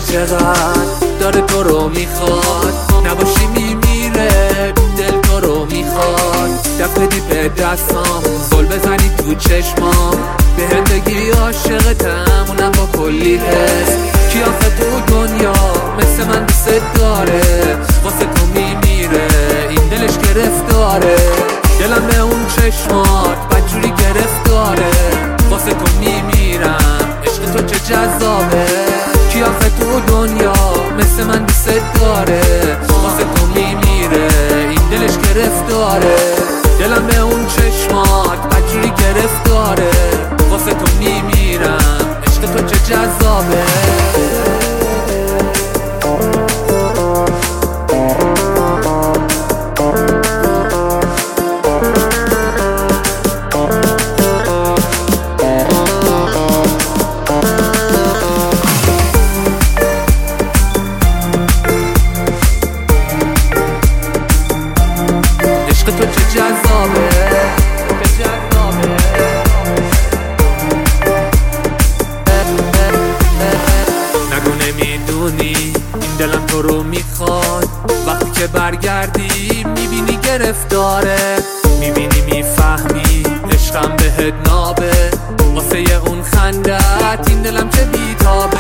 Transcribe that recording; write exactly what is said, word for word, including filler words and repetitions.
چقدر داره تو رو میخواد، نباشی میمیره دل تو رو میخواد. دست بدی به دستام، زل بزنی تو چشمام، به هم بگی عاشقتم اونم با کلی حس. کی آخه تو دنیا مثل من دوست داره، واسه تو میمیره این دلش گرفتاره. دلم به اون چشمات بدجوری گرفتاره، واسه تو میمیرم عشق تو چه جذابه. کی آخه تو دنیا مثل من دوست داره، واسه تو میمیره این دلش گرفتاره. دلم به اون چشمات بدجوری گرفتاره، واسه تو میمیرم عشق تو چه جذابه. عشق تو چه جذابه، چه جذابه. نگو نمیدونی این دلم تو رو میخواد، وقتی که برگردی میبینی گرفتاره، میبینی میفهمی عشقم بهت نابه. واسه اون خندت این دلم چه بیتابه.